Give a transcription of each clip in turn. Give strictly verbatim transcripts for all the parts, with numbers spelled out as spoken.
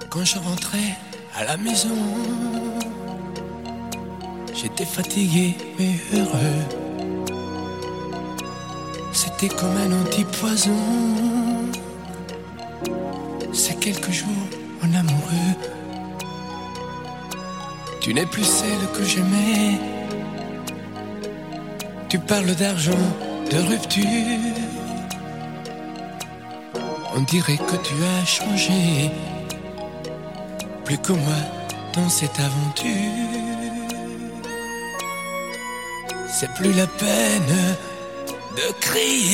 Quand je rentrais à la maison, j'étais fatigué mais heureux. C'était comme un antipoison. C'est quelques jours en amoureux. Tu n'es plus celle que j'aimais. Tu parles d'argent, de rupture. On dirait que tu as changé. Plus que moi dans cette aventure. C'est plus la peine de crier,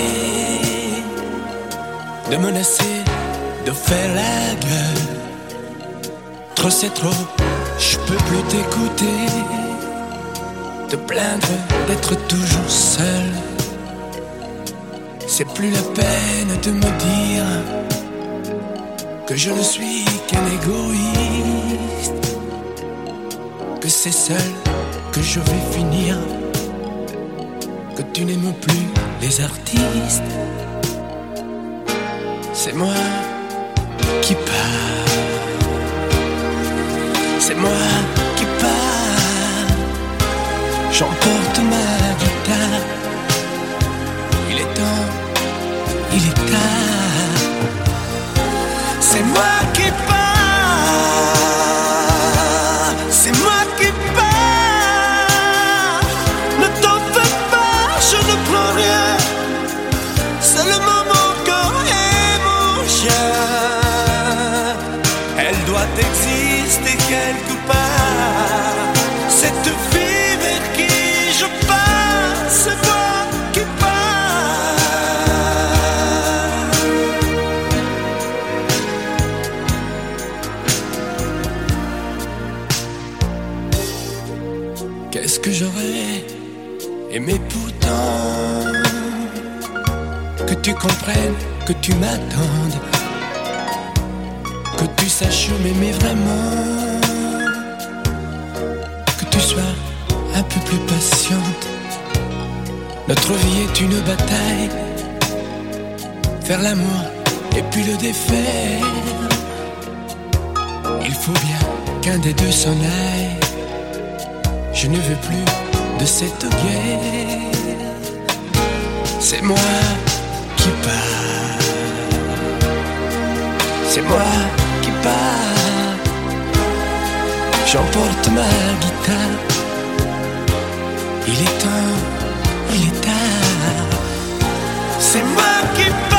de menacer, de faire la gueule. Trop c'est trop, je peux plus t'écouter. Te plaindre d'être toujours seul. C'est plus la peine de me dire que je ne suis qu'un égoïste, que c'est seul que je vais finir, que tu n'aimes plus les artistes. C'est moi qui pars, c'est moi qui pars. J'emporte ma guitare. Il est temps, il est tard. C'est moi qui pars, c'est moi qui pars. Ne t'en fais pas, je ne prends rien. Seulement mon corps et mon chien. Elle doit exister quelque part. Cette fille vers qui je passe, c'est moi qui pars. Qu'est-ce que j'aurais aimé pourtant que tu comprennes, que tu m'attendes, que tu saches m'aimer vraiment, que tu sois un peu plus patiente. Notre vie est une bataille, faire l'amour et puis le défaire. Il faut bien qu'un des deux s'en aille. Je ne veux plus de cette guerre. C'est moi qui pars, c'est moi qui pars. J'emporte ma guitare. Il est temps, il est tard. C'est moi qui pars.